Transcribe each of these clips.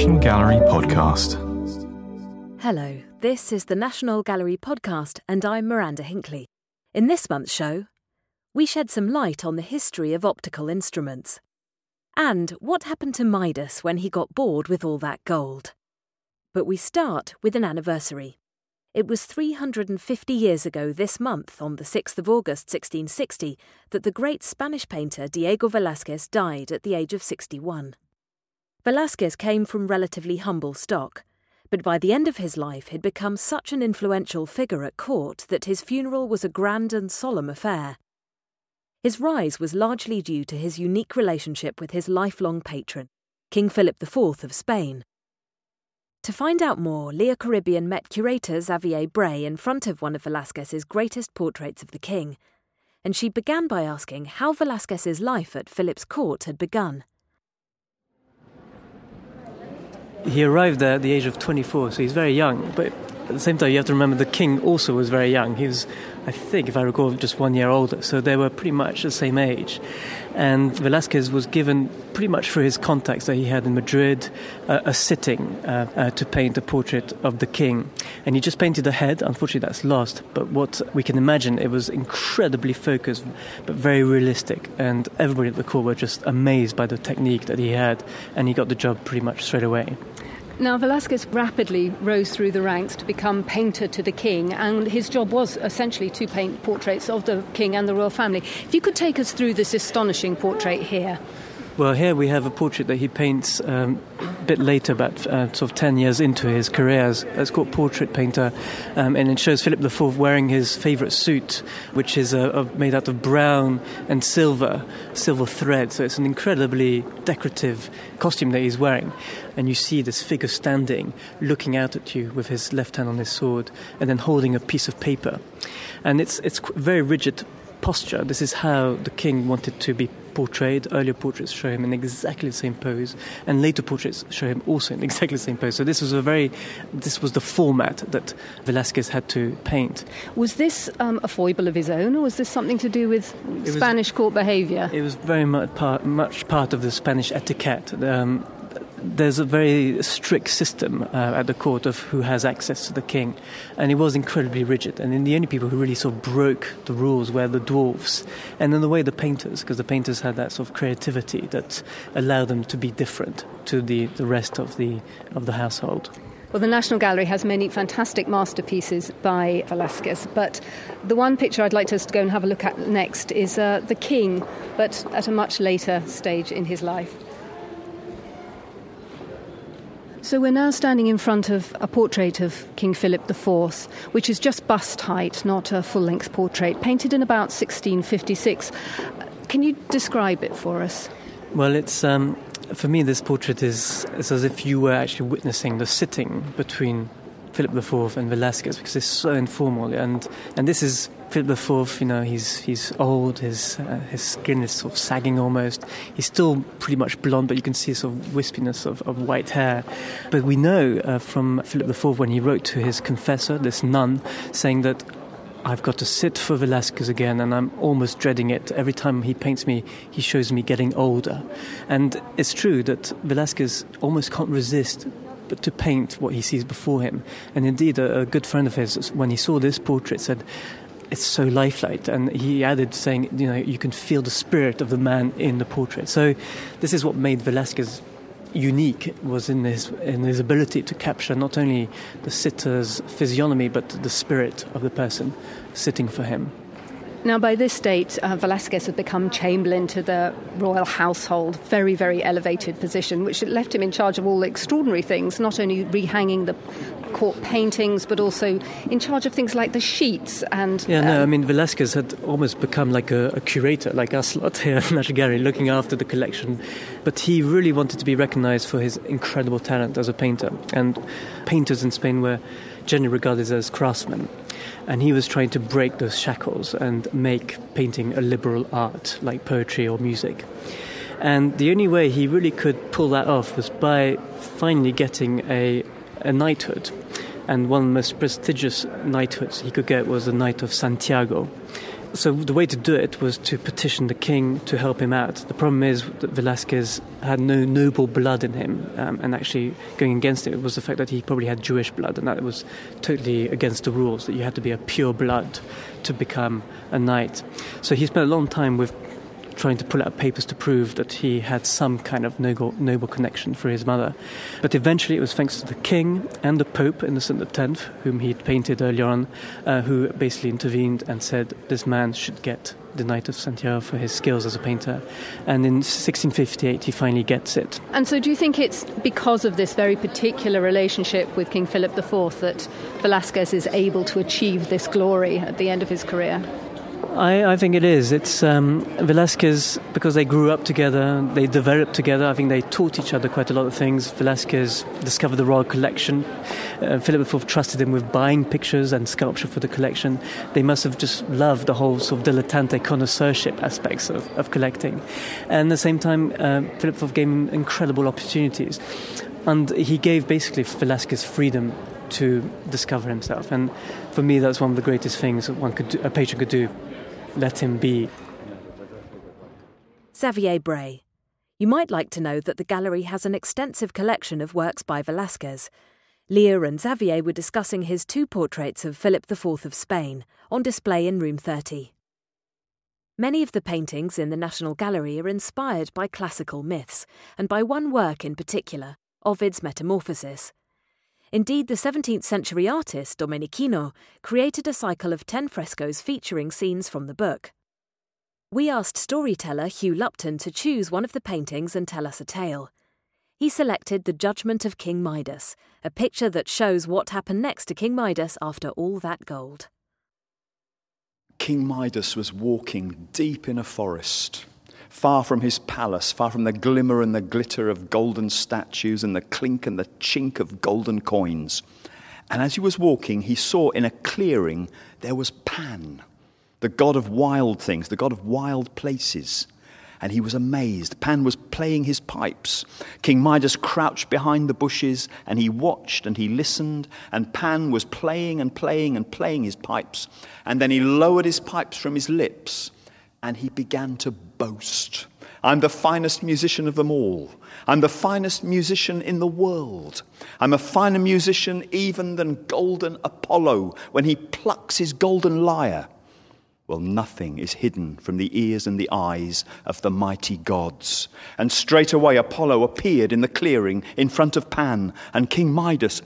National Gallery Podcast. Hello, this is the National Gallery Podcast and I'm Miranda Hinckley. In this month's show, we shed some light on the history of optical instruments and what happened to Midas when he got bored with all that gold. But we start with an anniversary. It was 350 years ago this month, on the 6th of August 1660, that the great Spanish painter Diego Velázquez died at the age of 61. Velázquez came from relatively humble stock, but by the end of his life he'd become such an influential figure at court that his funeral was a grand and solemn affair. His rise was largely due to his unique relationship with his lifelong patron, King Philip IV of Spain. To find out more, Leah Caribbean met curator Xavier Bray in front of one of Velázquez's greatest portraits of the king, and she began by asking how Velázquez's life at Philip's court had begun. He arrived there at the age of 24, so he's very young, but at the same time you have to remember the king also was very young. He was, I think, if I recall, just 1 year older, so they were pretty much the same age. And Velázquez was given, pretty much through his contacts that he had in Madrid, a sitting to paint a portrait of the king. And he just painted the head. Unfortunately, that's lost. But what we can imagine, it was incredibly focused, but very realistic. And everybody at the court were just amazed by the technique that he had. And he got the job pretty much straight away. Now, Velázquez rapidly rose through the ranks to become painter to the king, and his job was essentially to paint portraits of the king and the royal family. If you could take us through this astonishing portrait here. Well, here we have a portrait that he paints a bit later, about sort of 10 years into his career as court portrait painter, and it shows Philip IV wearing his favourite suit, which is made out of brown and silver thread, so it's an incredibly decorative costume that he's wearing. And you see this figure standing, looking out at you with his left hand on his sword, and then holding a piece of paper. And it's very rigid posture. This is how the king wanted to be portrayed. Earlier portraits show him in exactly the same pose, and later portraits show him also in exactly the same pose. So this was the format that Velázquez had to paint. Was this a foible of his own, or was this something to do with Spanish court behaviour? It was very much part of the Spanish etiquette. There's a very strict system at the court of who has access to the king, and it was incredibly rigid. And then the only people who really sort of broke the rules were the dwarfs, and in a way the painters, because the painters had that sort of creativity that allowed them to be different to the rest of the household. Well, the National Gallery has many fantastic masterpieces by Velázquez, but the one picture I'd like us to go and have a look at next is the king, but at a much later stage in his life. So we're now standing in front of a portrait of King Philip IV, which is just bust height, not a full-length portrait, painted in about 1656. Can you describe it for us? Well, it's for me, this portrait is as if you were actually witnessing the sitting between Philip IV and Velázquez, because it's so informal. And this is Philip IV, he's old, his skin is sort of sagging almost. He's still pretty much blonde, but you can see sort of wispiness of white hair. But we know from Philip IV when he wrote to his confessor, this nun, saying that I've got to sit for Velázquez again, and I'm almost dreading it. Every time he paints me, he shows me getting older. And it's true that Velázquez almost can't resist but to paint what he sees before him. And indeed, a good friend of his, when he saw this portrait, said, it's so lifelike. And he added, saying, you can feel the spirit of the man in the portrait. So this is what made Velázquez unique, was in his ability to capture not only the sitter's physiognomy, but the spirit of the person sitting for him. Now, by this date, Velázquez had become chamberlain to the royal household, very, very elevated position, which left him in charge of all the extraordinary things, not only rehanging the court paintings, but also in charge of things like the sheets. And Velázquez had almost become like a curator, like us lot here at National Gallery, looking after the collection. But he really wanted to be recognized for his incredible talent as a painter. And painters in Spain were generally regarded as craftsmen. And he was trying to break those shackles and make painting a liberal art, like poetry or music. And the only way he really could pull that off was by finally getting a knighthood. And one of the most prestigious knighthoods he could get was the Knight of Santiago. So the way to do it was to petition the king to help him out. The problem is that Velázquez had no noble blood in him, and actually going against it was the fact that he probably had Jewish blood, and that was totally against the rules, that you had to be a pure blood to become a knight. So he spent a long time with trying to pull out papers to prove that he had some kind of noble connection for his mother. But eventually it was thanks to the king and the Pope, Innocent X, whom he'd painted earlier on, who basically intervened and said this man should get the Knight of Santiago for his skills as a painter. And in 1658 he finally gets it. And so do you think it's because of this very particular relationship with King Philip IV that Velázquez is able to achieve this glory at the end of his career? I think it is. It's Velázquez, because they grew up together, they developed together. I think they taught each other quite a lot of things. Velázquez discovered the royal collection. Philip IV trusted him with buying pictures and sculpture for the collection. They must have just loved the whole sort of dilettante connoisseurship aspects of collecting. And at the same time, Philip IV gave him incredible opportunities. And he gave basically Velázquez freedom to discover himself. And for me, that's one of the greatest things that a patron could do. Let him be. Xavier Bray. You might like to know that the gallery has an extensive collection of works by Velázquez. Leah and Xavier were discussing his 2 portraits of Philip IV of Spain, on display in room 30. Many of the paintings in the National Gallery are inspired by classical myths, and by one work in particular, Ovid's Metamorphosis. Indeed, the 17th century artist, Domenichino, created a cycle of 10 frescoes featuring scenes from the book. We asked storyteller Hugh Lupton to choose one of the paintings and tell us a tale. He selected The Judgment of King Midas, a picture that shows what happened next to King Midas after all that gold. King Midas was walking deep in a forest, far from his palace, far from the glimmer and the glitter of golden statues and the clink and the chink of golden coins. And as he was walking, he saw in a clearing there was Pan, the god of wild things, the god of wild places. And he was amazed. Pan was playing his pipes. King Midas crouched behind the bushes, and he watched and he listened, and Pan was playing and playing and playing his pipes. And then he lowered his pipes from his lips, and he began to boast. I'm the finest musician of them all. I'm the finest musician in the world. I'm a finer musician even than golden Apollo when he plucks his golden lyre. Well, nothing is hidden from the ears and the eyes of the mighty gods. And straightway Apollo appeared in the clearing in front of Pan and King Midas,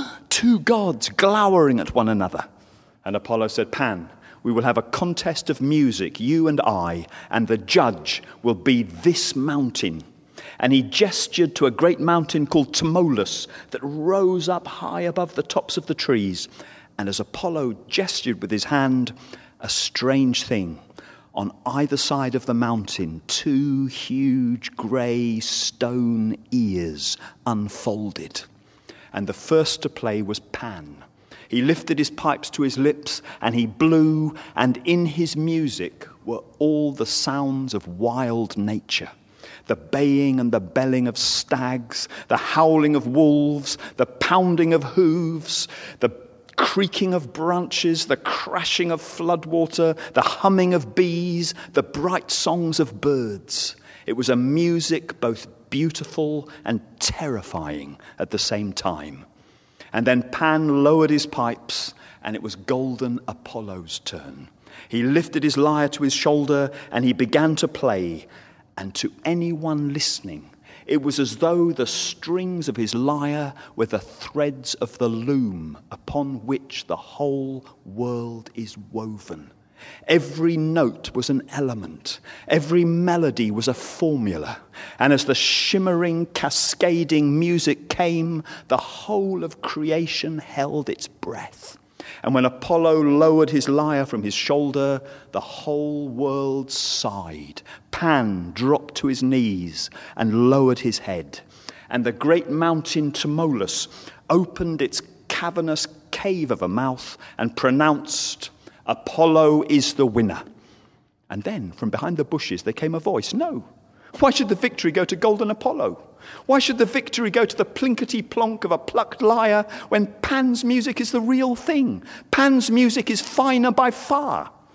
2 gods glowering at one another. And Apollo said, Pan, we will have a contest of music, you and I, and the judge will be this mountain. And he gestured to a great mountain called Tmolus that rose up high above the tops of the trees. And as Apollo gestured with his hand, a strange thing. On either side of the mountain, 2 huge grey stone ears unfolded. And the first to play was Pan. He lifted his pipes to his lips and he blew, and in his music were all the sounds of wild nature. The baying and the belling of stags, the howling of wolves, the pounding of hooves, the creaking of branches, the crashing of floodwater, the humming of bees, the bright songs of birds. It was a music both beautiful and terrifying at the same time. And then Pan lowered his pipes, and it was golden Apollo's turn. He lifted his lyre to his shoulder, and he began to play. And to anyone listening, it was as though the strings of his lyre were the threads of the loom upon which the whole world is woven. Every note was an element. Every melody was a formula. And as the shimmering, cascading music came, the whole of creation held its breath. And when Apollo lowered his lyre from his shoulder, the whole world sighed. Pan dropped to his knees and lowered his head. And the great mountain Tmolus opened its cavernous cave of a mouth and pronounced, Apollo is the winner. And then from behind the bushes there came a voice, no. Why should the victory go to golden Apollo? Why should the victory go to the plinkety-plonk of a plucked lyre when Pan's music is the real thing? Pan's music is finer by far.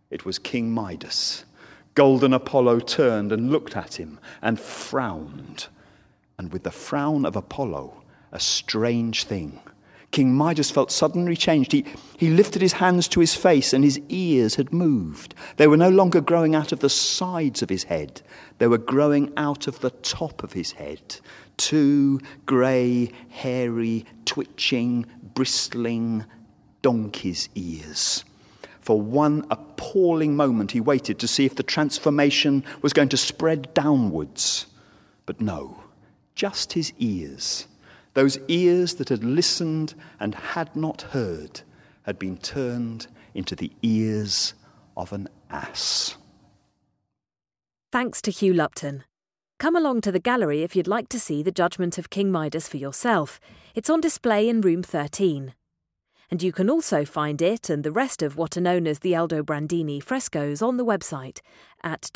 It was King Midas. Golden Apollo turned and looked at him and frowned. And with the frown of Apollo, a strange thing. King Midas felt suddenly changed. He lifted his hands to his face and his ears had moved. They were no longer growing out of the sides of his head. They were growing out of the top of his head. 2 grey, hairy, twitching, bristling donkey's ears. For one appalling moment he waited to see if the transformation was going to spread downwards. But no, just his ears. Those ears that had listened and had not heard had been turned into the ears of an ass. Thanks to Hugh Lupton. Come along to the gallery if you'd like to see the Judgment of King Midas for yourself. It's on display in room 13. And you can also find it and the rest of what are known as the Aldobrandini frescoes on the website at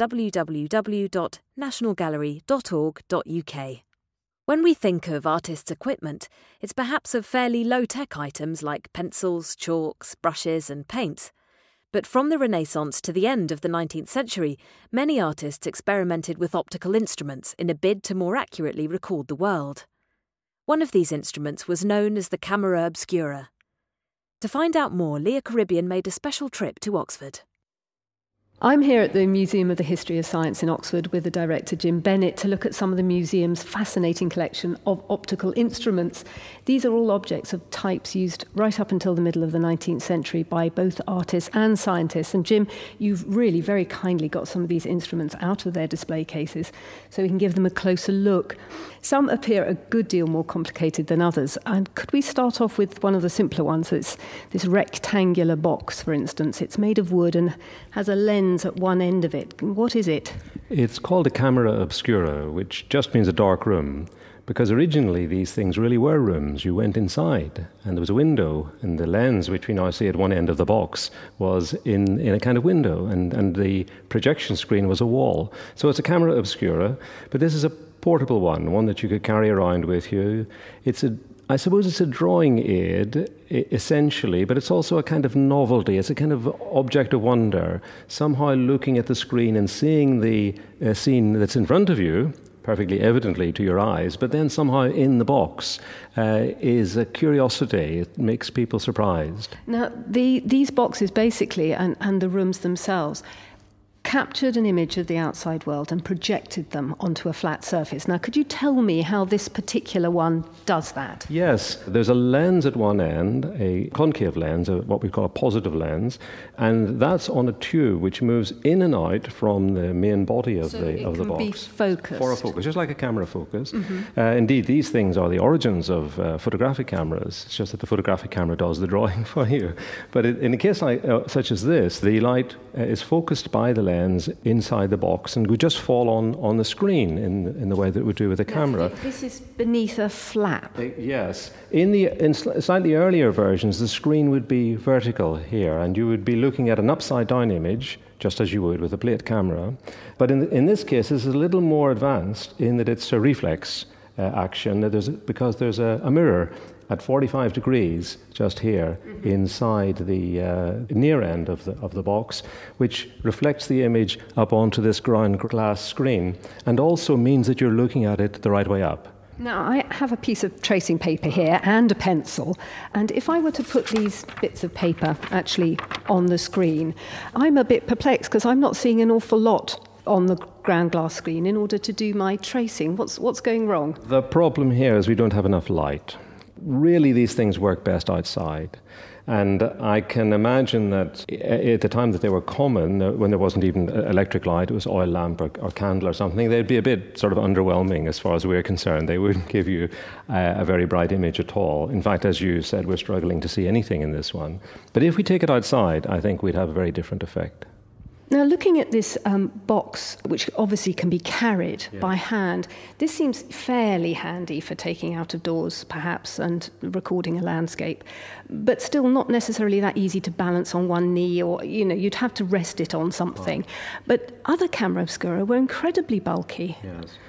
www.nationalgallery.org.uk. When we think of artists' equipment, it's perhaps of fairly low-tech items like pencils, chalks, brushes and paints. But from the Renaissance to the end of the 19th century, many artists experimented with optical instruments in a bid to more accurately record the world. One of these instruments was known as the camera obscura. To find out more, Leah Caribbean made a special trip to Oxford. I'm here at the Museum of the History of Science in Oxford with the director Jim Bennett to look at some of the museum's fascinating collection of optical instruments. These are all objects of types used right up until the middle of the 19th century by both artists and scientists. And Jim, you've really very kindly got some of these instruments out of their display cases so we can give them a closer look. Some appear a good deal more complicated than others. And could we start off with one of the simpler ones? It's this rectangular box, for instance. It's made of wood and has a lens at one end of it. What is it? It's called a camera obscura, which just means a dark room, because originally these things really were rooms. You went inside and there was a window, and the lens, which we now see at one end of the box, was in a kind of window, and the projection screen was a wall. So it's a camera obscura, but this is a portable one that you could carry around with you. I suppose it's a drawing aid, essentially, but it's also a kind of novelty. It's a kind of object of wonder, somehow looking at the screen and seeing the scene that's in front of you, perfectly evidently to your eyes, but then somehow in the box is a curiosity. It makes people surprised. Now, these boxes basically, and the rooms themselves, captured an image of the outside world and projected them onto a flat surface. Now, could you tell me how this particular one does that? Yes, there's a lens at one end, a concave lens, what we call a positive lens, and that's on a tube which moves in and out from the main body of the box. So it can be focused. For a focus, just like a camera focus. Mm-hmm. Indeed, these things are the origins of photographic cameras. It's just that the photographic camera does the drawing for you. But in a case such as this, the light is focused by the lens inside the box and would just fall on the screen in the way that it would do with a camera. This is beneath a flap. Yes. In slightly earlier versions, the screen would be vertical here, and you would be looking at an upside-down image, just as you would with a plate camera. But in this case, it's a little more advanced in that it's a reflex action, because there's a mirror at 45 degrees just here inside the near end of the box, which reflects the image up onto this ground glass screen and also means that you're looking at it the right way up. Now, I have a piece of tracing paper here and a pencil, and if I were to put these bits of paper actually on the screen, I'm a bit perplexed because I'm not seeing an awful lot on the ground glass screen in order to do my tracing. What's going wrong? The problem here is we don't have enough light. Really, these things work best outside. And I can imagine that at the time that they were common, when there wasn't even electric light, it was oil lamp or candle or something, they'd be a bit sort of underwhelming as far as we're concerned. They wouldn't give you a very bright image at all. In fact, as you said, we're struggling to see anything in this one. But if we take it outside, I think we'd have a very different effect. Now, looking at this box, which obviously can be carried by hand, this seems fairly handy for taking out of doors, perhaps, and recording a landscape, but still not necessarily that easy to balance on one knee, or, you'd have to rest it on something. But other camera obscura were incredibly bulky. Yes.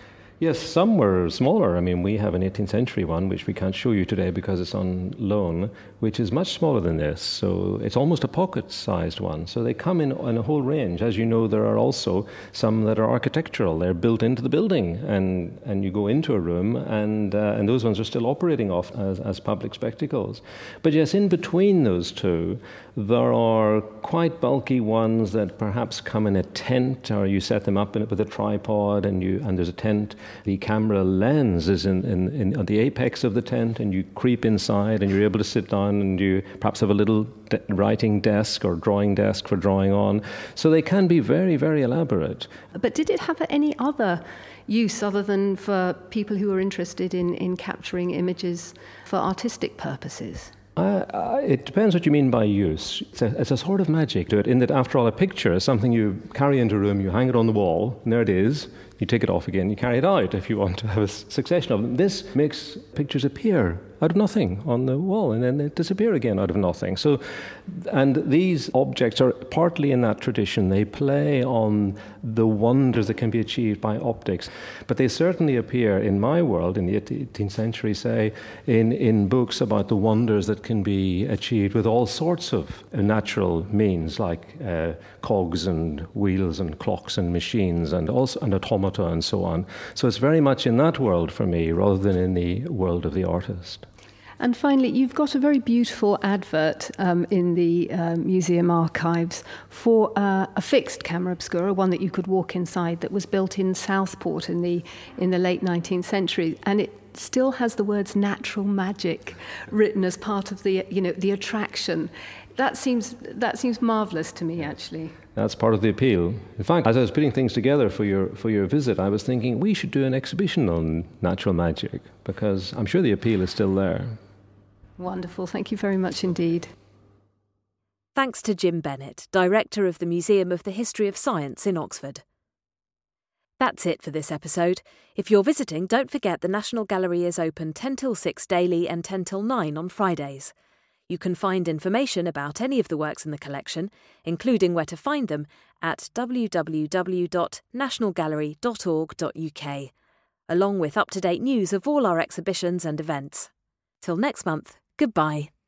Yes, some were smaller. I mean, we have an 18th century one, which we can't show you today because it's on loan, which is much smaller than this. So it's almost a pocket-sized one. So they come in a whole range. As you know, there are also some that are architectural. They're built into the building, and you go into a room, and those ones are still operating off as public spectacles. But yes, in between those two, there are quite bulky ones that perhaps come in a tent, or you set them up with a tripod, and there's a tent. The camera lens is in at the apex of the tent, and you creep inside, and you're able to sit down, and you perhaps have a little writing desk or drawing desk for drawing on. So they can be very, very elaborate. But did it have any other use other than for people who are interested in capturing images for artistic purposes? It depends what you mean by use. It's a sort of magic to it, in that after all, a picture is something you carry into a room, you hang it on the wall, and there it is. You take it off again, you carry it out if you want to have a succession of them. This makes pictures appear out of nothing on the wall, and then they disappear again out of nothing. So, and these objects are partly in that tradition. They play on the wonders that can be achieved by optics. But they certainly appear in my world, in the 18th century, say, in books about the wonders that can be achieved with all sorts of natural means, like cogs and wheels and clocks and machines and automata and so on. So it's very much in that world for me, rather than in the world of the artist. And finally, you've got a very beautiful advert in the museum archives for a fixed camera obscura, one that you could walk inside, that was built in Southport in the late 19th century, and it still has the words "natural magic" written as part of the attraction. That seems marvellous to me, actually. That's part of the appeal. In fact, as I was putting things together for your visit, I was thinking we should do an exhibition on natural magic, because I'm sure the appeal is still there. Wonderful. Thank you very much indeed. Thanks to Jim Bennett, Director of the Museum of the History of Science in Oxford. That's it for this episode. If you're visiting, don't forget the National Gallery is open 10 till 6 daily and 10 till 9 on Fridays. You can find information about any of the works in the collection, including where to find them, at www.nationalgallery.org.uk, along with up-to-date news of all our exhibitions and events. Till next month, goodbye.